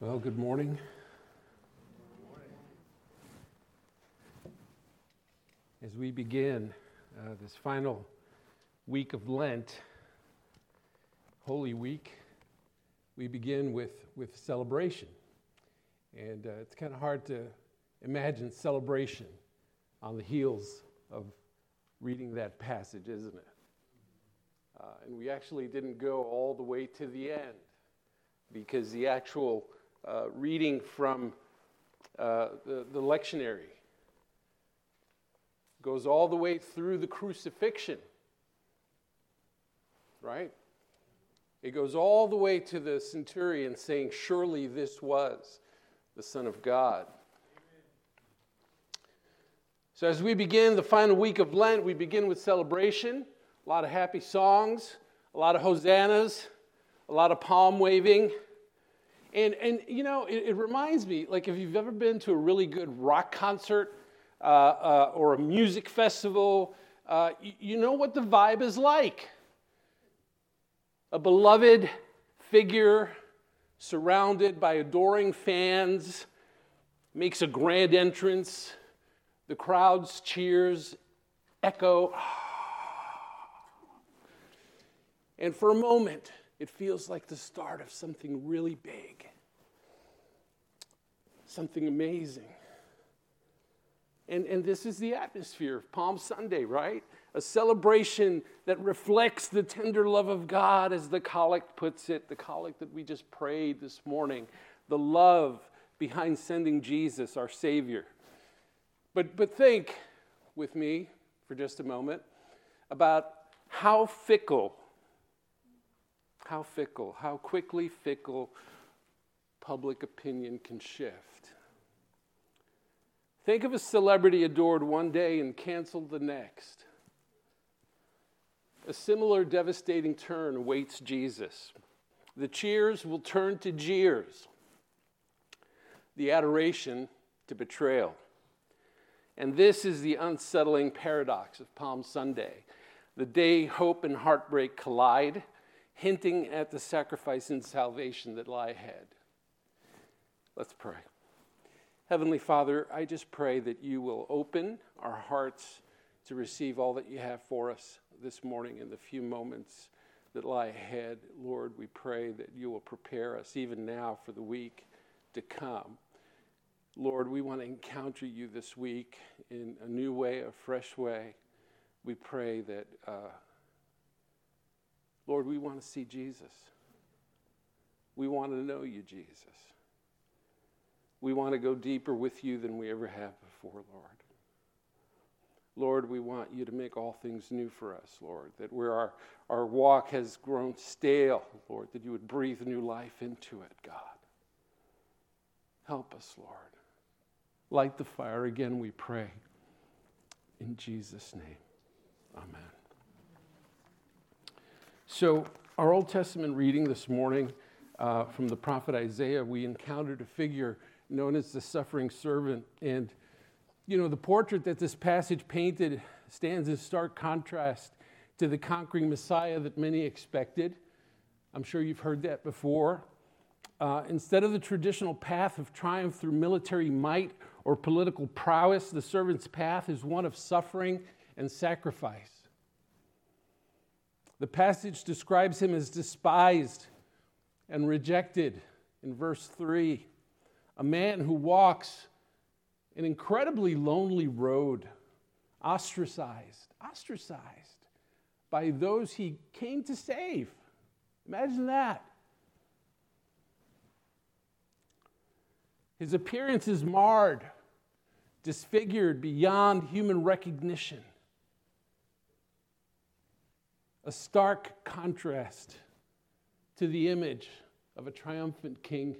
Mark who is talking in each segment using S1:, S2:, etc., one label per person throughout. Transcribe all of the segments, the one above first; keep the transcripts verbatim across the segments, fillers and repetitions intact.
S1: Well, good morning. As we begin uh, this final week of Lent, Holy Week, we begin with, with celebration. And uh, it's kind of hard to imagine celebration on the heels of reading that passage, isn't it? Uh, and we actually didn't go all the way to the end, because the actual uh, reading from uh, the, the lectionary goes all the way through the crucifixion, right? It goes all the way to the centurion saying, "Surely this was the Son of God." Amen. So as we begin the final week of Lent, we begin with celebration, a lot of happy songs, a lot of hosannas, a lot of palm waving. And, and you know, it, it reminds me, like if you've ever been to a really good rock concert uh, uh, or a music festival, uh, you, you know what the vibe is like. A beloved figure surrounded by adoring fans makes a grand entrance. The crowd's cheers echo. And for a moment, it feels like the start of something really big, something amazing. And, and this is the atmosphere of Palm Sunday, right? A celebration that reflects the tender love of God, as the collect puts it, the collect that we just prayed this morning, the love behind sending Jesus, our Savior. But, but think with me for just a moment about how fickle How fickle, how quickly fickle public opinion can shift. Think of a celebrity adored one day and canceled the next. A similar devastating turn awaits Jesus. The cheers will turn to jeers, the adoration to betrayal. And this is the unsettling paradox of Palm Sunday, the day hope and heartbreak collide, hinting at the sacrifice and salvation that lie ahead. Let's pray. Heavenly Father, I just pray that you will open our hearts to receive all that you have for us this morning in the few moments that lie ahead. Lord, we pray that you will prepare us even now for the week to come. Lord, we want to encounter you this week in a new way, a fresh way. We pray that uh, Lord, we want to see Jesus. We want to know you, Jesus. We want to go deeper with you than we ever have before, Lord. Lord, we want you to make all things new for us, Lord, that where our, our walk has grown stale, Lord, that you would breathe new life into it, God. Help us, Lord. Light the fire again, we pray. In Jesus' name, amen. So our Old Testament reading this morning uh, from the prophet Isaiah, we encountered a figure known as the suffering servant. And, you know, the portrait that this passage painted stands in stark contrast to the conquering Messiah that many expected. I'm sure you've heard that before. Uh, instead of the traditional path of triumph through military might or political prowess, the servant's path is one of suffering and sacrifice. The passage describes him as despised and rejected in verse three. A man who walks an incredibly lonely road, ostracized, ostracized by those he came to save. Imagine that. His appearance is marred, disfigured beyond human recognition. A stark contrast to the image of a triumphant king.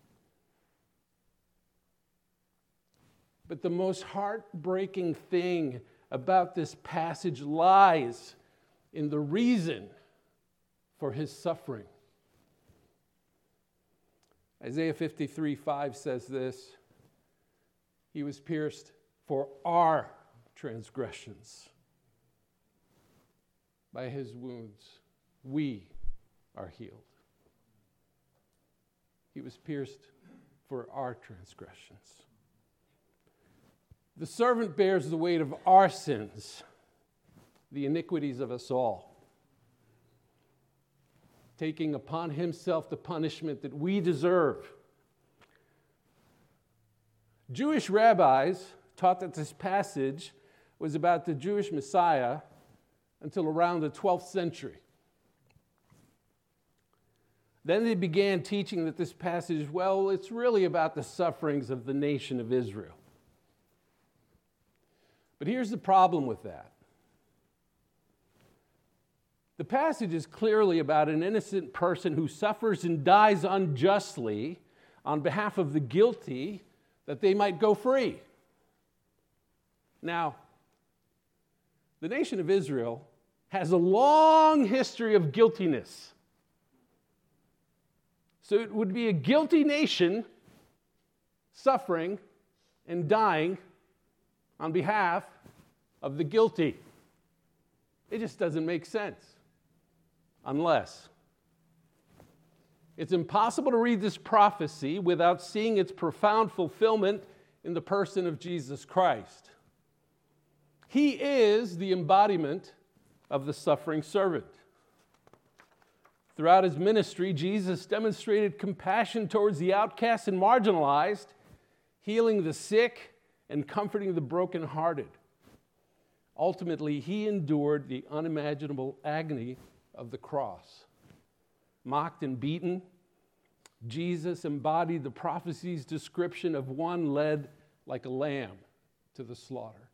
S1: But the most heartbreaking thing about this passage lies in the reason for his suffering. Isaiah fifty-three five says this: He was pierced for our transgressions. By his wounds, we are healed. He was pierced for our transgressions. The servant bears the weight of our sins, the iniquities of us all, taking upon himself the punishment that we deserve. Jewish rabbis taught that this passage was about the Jewish Messiah until around the twelfth century. Then they began teaching that this passage, well, it's really about the sufferings of the nation of Israel. But here's the problem with that. The passage is clearly about an innocent person who suffers and dies unjustly on behalf of the guilty that they might go free. Now, the nation of Israel has a long history of guiltiness. So it would be a guilty nation suffering and dying on behalf of the guilty. It just doesn't make sense. Unless it's impossible to read this prophecy without seeing its profound fulfillment in the person of Jesus Christ. He is the embodiment of the suffering servant. Throughout his ministry, Jesus demonstrated compassion towards the outcast and marginalized, healing the sick and comforting the brokenhearted. Ultimately, he endured the unimaginable agony of the cross. Mocked and beaten, Jesus embodied the prophecy's description of one led like a lamb to the slaughter.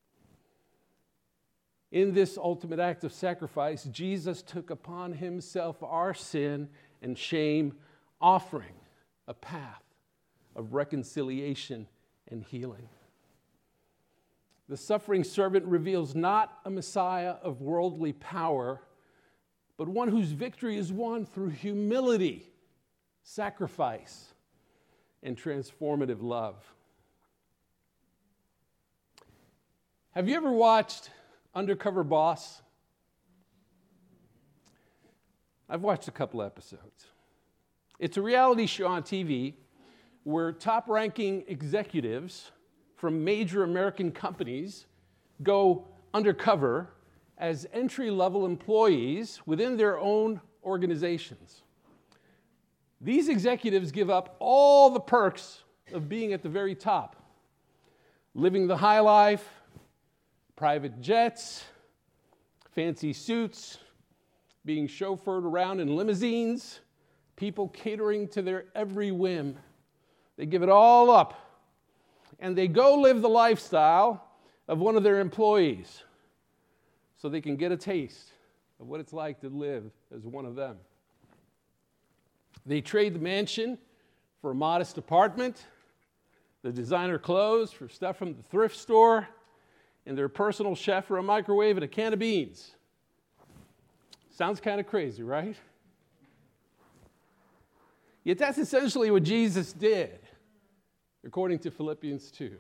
S1: In this ultimate act of sacrifice, Jesus took upon himself our sin and shame, offering a path of reconciliation and healing. The suffering servant reveals not a Messiah of worldly power, but one whose victory is won through humility, sacrifice, and transformative love. Have you ever watched Undercover Boss? I've watched a couple episodes. It's a reality show on T V where top-ranking executives from major American companies go undercover as entry-level employees within their own organizations. These executives give up all the perks of being at the very top, living the high life, private jets, fancy suits, being chauffeured around in limousines, people catering to their every whim. They give it all up, and they go live the lifestyle of one of their employees so they can get a taste of what it's like to live as one of them. They trade the mansion for a modest apartment, the designer clothes for stuff from the thrift store, and their personal chef for a microwave and a can of beans. Sounds kind of crazy, right? Yet that's essentially what Jesus did, according to Philippians two.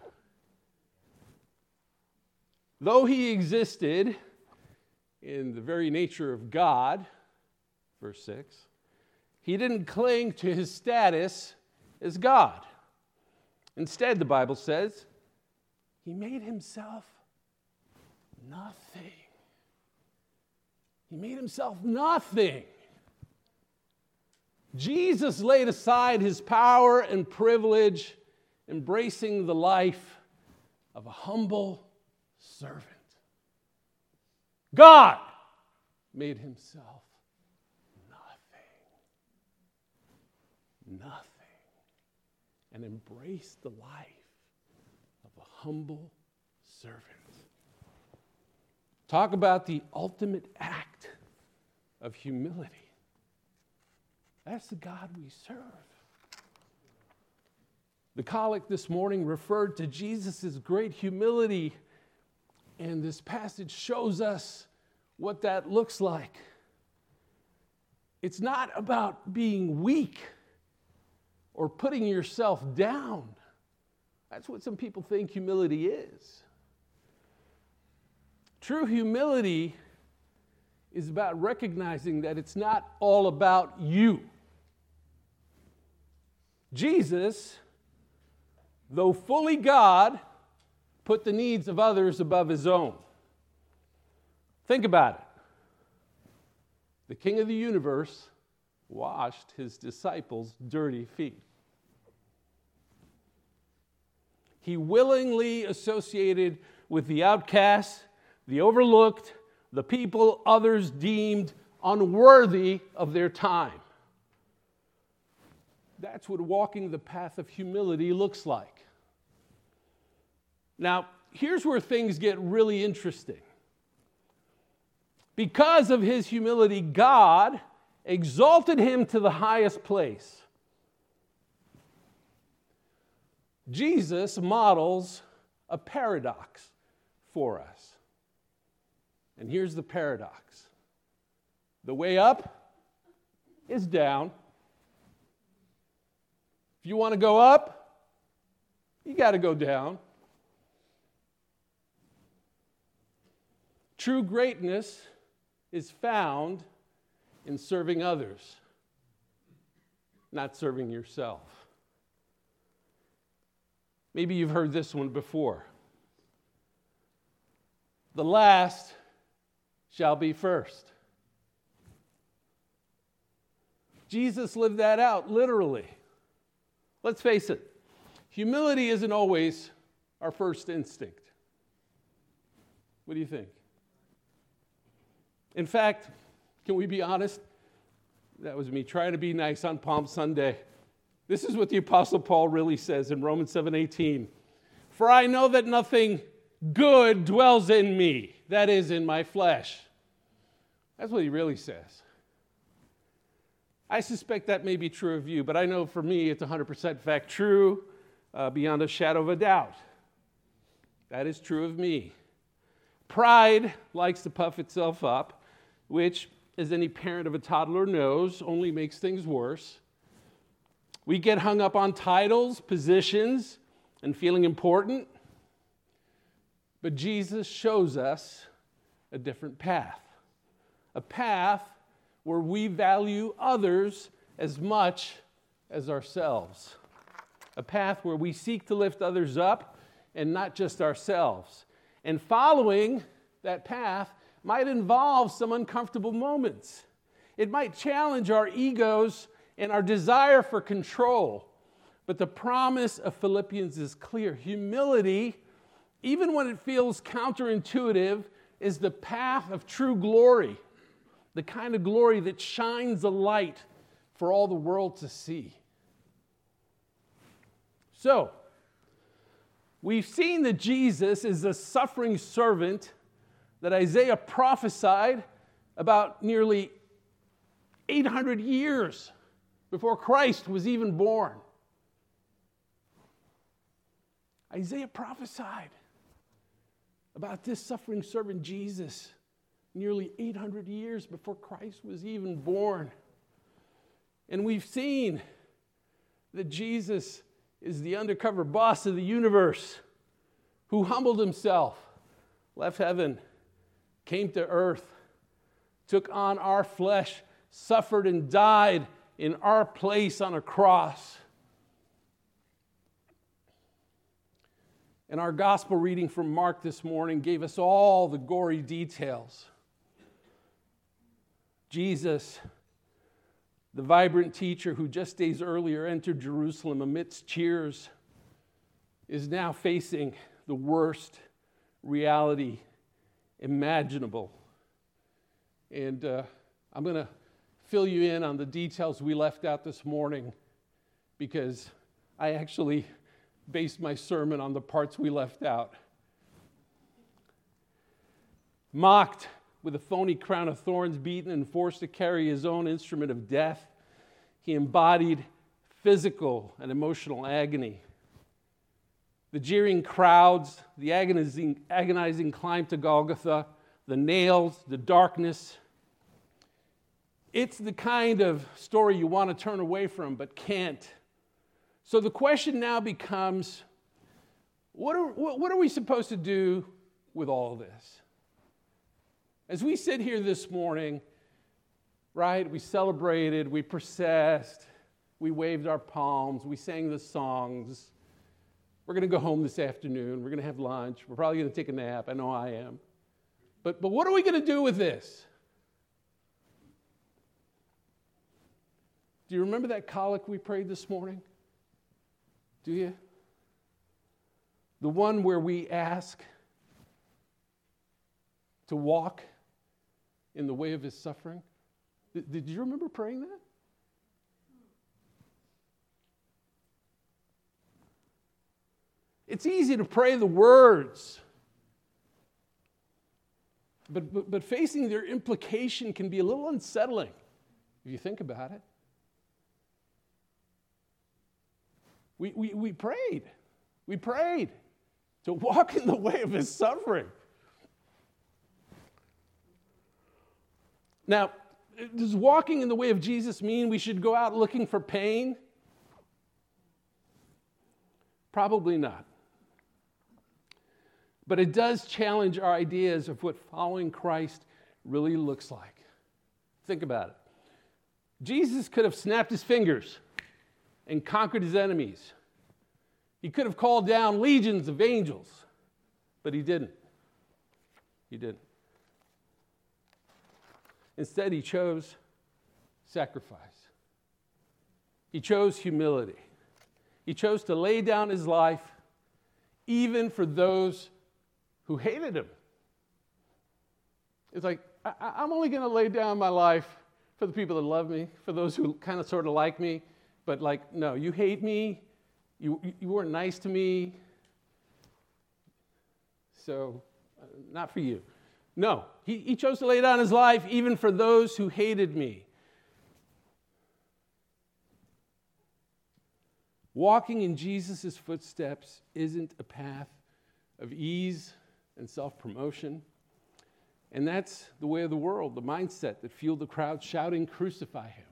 S1: Though he existed in the very nature of God, verse six, he didn't cling to his status as God. Instead, the Bible says, he made himself nothing. He made himself nothing. Jesus laid aside his power and privilege, embracing the life of a humble servant. God made himself nothing. Nothing. And embraced the life of a humble servant. Talk about the ultimate act of humility. That's the God we serve. The collect this morning referred to Jesus' great humility, and this passage shows us what that looks like. It's not about being weak or putting yourself down. That's what some people think humility is. True humility is about recognizing that it's not all about you. Jesus though fully God, put the needs of others above his own. Think about it. The King of the universe washed his disciples' dirty feet. He willingly associated with the outcasts, the overlooked, the people others deemed unworthy of their time. That's what walking the path of humility looks like. Now, here's where things get really interesting. Because of his humility, God exalted him to the highest place. Jesus models a paradox for us. And here's the paradox. The way up is down. If you want to go up, you got to go down. True greatness is found in serving others, not serving yourself. Maybe you've heard this one before. The last shall be first. Jesus lived that out literally. Let's face it, humility isn't always our first instinct. What do you think? In fact, can we be honest? That was me trying to be nice on Palm Sunday. This is what the Apostle Paul really says in Romans seven eighteen. For I know that nothing good dwells in me, that is, in my flesh. That's what he really says. I suspect that may be true of you, but I know for me it's one hundred percent fact true, uh, beyond a shadow of a doubt. That is true of me. Pride likes to puff itself up, which, as any parent of a toddler knows, only makes things worse. We get hung up on titles, positions, and feeling important. But Jesus shows us a different path. A path where we value others as much as ourselves. A path where we seek to lift others up and not just ourselves. And following that path might involve some uncomfortable moments. It might challenge our egos and our desire for control. But the promise of Philippians is clear. Humility, even when it feels counterintuitive, is the path of true glory. The kind of glory that shines a light for all the world to see. So, we've seen that Jesus is the suffering servant that Isaiah prophesied about nearly eight hundred years before Christ was even born. Isaiah prophesied about this suffering servant Jesus nearly eight hundred years before Christ was even born. And we've seen that Jesus is the undercover boss of the universe who humbled himself, left heaven, came to earth, took on our flesh, suffered and died in our place on a cross. And our gospel reading from Mark this morning gave us all the gory details. Jesus, the vibrant teacher who just days earlier entered Jerusalem amidst cheers, is now facing the worst reality imaginable. And uh, I'm going to fill you in on the details we left out this morning because I actually based my sermon on the parts we left out. Mocked with a phony crown of thorns, beaten and forced to carry his own instrument of death, he embodied physical and emotional agony. The jeering crowds, the agonizing, agonizing climb to Golgotha, the nails, the darkness. It's the kind of story you want to turn away from but can't. So the question now becomes, what are, what are we supposed to do with all this? As we sit here this morning, right, we celebrated, we processed, we waved our palms, we sang the songs. We're going to go home this afternoon. We're going to have lunch. We're probably going to take a nap. I know I am. But, but what are we going to do with this? Do you remember that collect we prayed this morning? Do you? The one where we ask to walk in the way of his suffering. Did, did you remember praying that? It's easy to pray the words, but, but, but facing their implication can be a little unsettling if you think about it. We, we, we prayed. We prayed to walk in the way of his suffering. Now, does walking in the way of Jesus mean we should go out looking for pain? Probably not. But it does challenge our ideas of what following Christ really looks like. Think about it. Jesus could have snapped his fingers and conquered his enemies. He could have called down legions of angels, but he didn't. He didn't. Instead, he chose sacrifice. He chose humility. He chose to lay down his life even for those who hated him. It's like, I, I'm only going to lay down my life for the people that love me, for those who kind of sort of like me, but like, no, you hate me, you, you weren't nice to me, so uh, not for you. No, he, he chose to lay down his life even for those who hated me. Walking in Jesus' footsteps isn't a path of ease and self-promotion. And that's the way of the world, the mindset that fueled the crowd shouting, "Crucify him."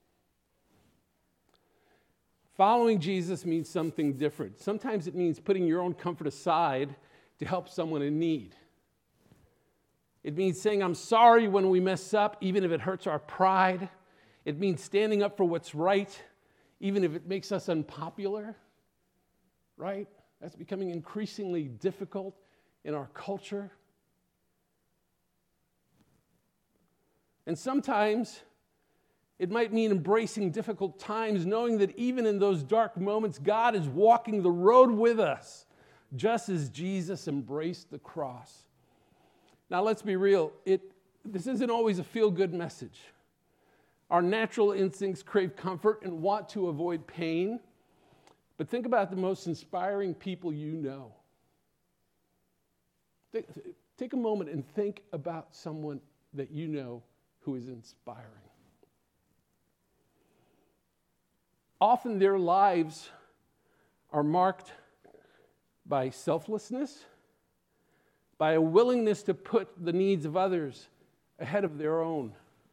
S1: Following Jesus means something different. Sometimes it means putting your own comfort aside to help someone in need. It means saying, "I'm sorry" when we mess up, even if it hurts our pride. It means standing up for what's right, even if it makes us unpopular, right? That's becoming increasingly difficult in our culture. And sometimes it might mean embracing difficult times, knowing that even in those dark moments, God is walking the road with us, just as Jesus embraced the cross. Now, let's be real. It, this isn't always a feel-good message. Our natural instincts crave comfort and want to avoid pain. But think about the most inspiring people you know. Think, take a moment and think about someone that you know who is inspiring. Often their lives are marked by selflessness, by a willingness to put the needs of others ahead of their own.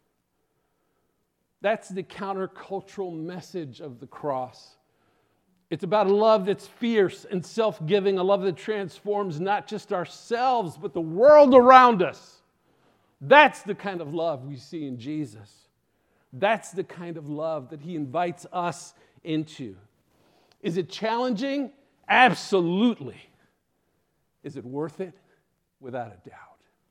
S1: That's the countercultural message of the cross. It's about a love that's fierce and self-giving, a love that transforms not just ourselves, but the world around us. That's the kind of love we see in Jesus. That's the kind of love that he invites us into. Is it challenging? Absolutely. Is it worth it? Without a doubt.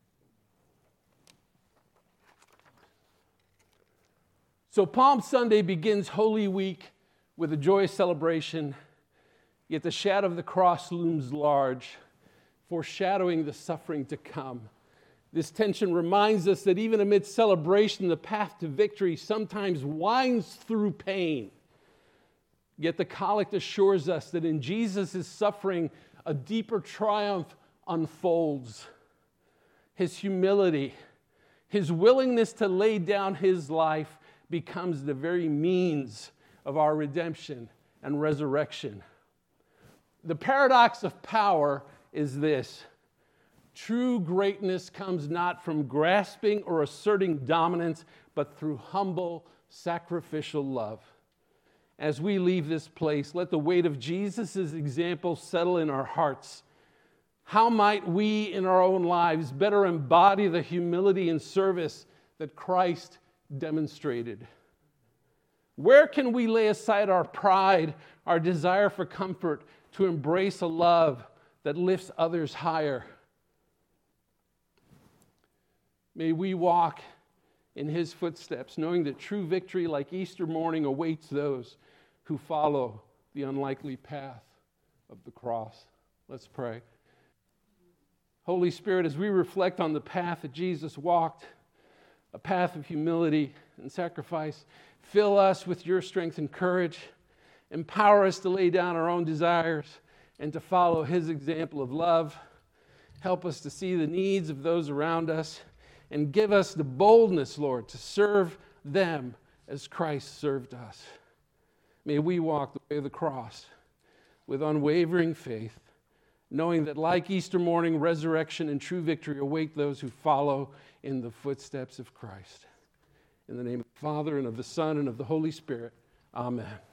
S1: So Palm Sunday begins Holy Week with a joyous celebration, yet the shadow of the cross looms large, foreshadowing the suffering to come. This tension reminds us that even amidst celebration, the path to victory sometimes winds through pain. Yet the collect assures us that in Jesus' suffering, a deeper triumph unfolds. His humility, his willingness to lay down his life becomes the very means of our redemption and resurrection. The paradox of power is this: true greatness comes not from grasping or asserting dominance, but through humble, sacrificial love. As we leave this place, let the weight of Jesus' example settle in our hearts. How might we in our own lives better embody the humility and service that Christ demonstrated? Where can we lay aside our pride, our desire for comfort, to embrace a love that lifts others higher. May we walk in his footsteps, knowing that true victory like Easter morning awaits those who follow the unlikely path of the cross. Let's pray. Holy Spirit, as we reflect on the path that Jesus walked, a path of humility and sacrifice, fill us with your strength and courage. Empower us to lay down our own desires and to follow his example of love. Help us to see the needs of those around us and give us the boldness, Lord, to serve them as Christ served us. May we walk the way of the cross with unwavering faith, knowing that like Easter morning, resurrection and true victory await those who follow in the footsteps of Christ. In the name of the Father, and of the Son, and of the Holy Spirit, amen.